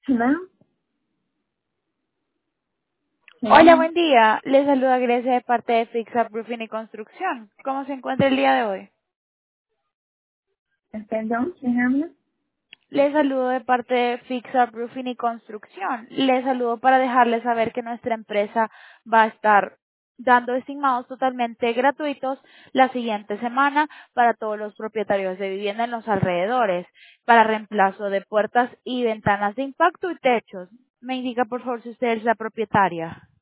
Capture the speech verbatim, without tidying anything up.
Hello, Hola, hello. buen día. Les saluda Grecia de parte de Fix Up Roofing y Construcción. ¿Cómo se encuentra el día de hoy? Perdón, ¿quién habla? Les saludo de parte de Fix Up Roofing y Construcción. Les saludo para dejarles saber que nuestra empresa va a estar dando estimados totalmente gratuitos la siguiente semana para todos los propietarios de vivienda en los alrededores, para reemplazo de puertas y ventanas de impacto y techos. Me indica por favor si usted es la propietaria.